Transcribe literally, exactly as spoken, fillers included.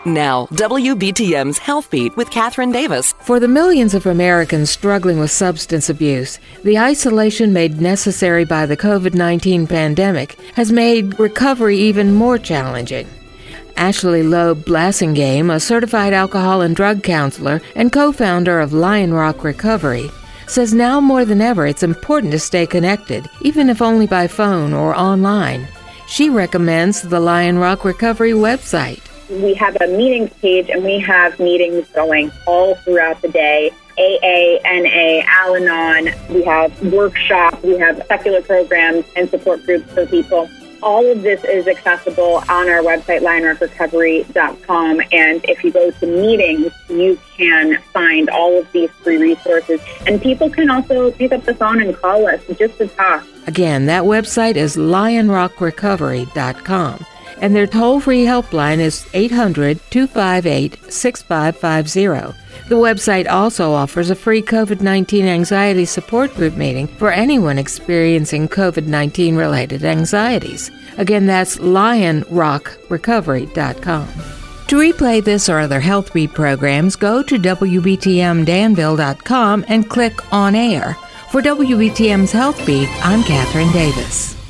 Now, W B T M's Health Beat with Catherine Davis. For the millions of Americans struggling with substance abuse, the isolation made necessary by the covid nineteen pandemic has made recovery even more challenging. Ashley Loeb Blassingame, a certified alcohol and drug counselor and co-founder of Lion Rock Recovery, says now more than ever it's important to stay connected, even if only by phone or online. She recommends the Lion Rock Recovery website. We have a meetings page, and we have meetings going all throughout the day. A A, N A, Al-Anon. We have workshops. We have secular programs and support groups for people. All of this is accessible on our website, lion rock recovery dot com. And if you go to meetings, you can find all of these free resources. And people can also pick up the phone and call us just to talk. Again, that website is lion rock recovery dot com. And their toll-free helpline is eight hundred, two five eight, six five five zero. The website also offers a free covid nineteen anxiety support group meeting for anyone experiencing covid nineteen related anxieties. Again, that's lion rock recovery dot com. To replay this or other Health Beat programs, go to W B T M Danville dot com and click On Air. For W B T M's Health Beat, I'm Catherine Davis.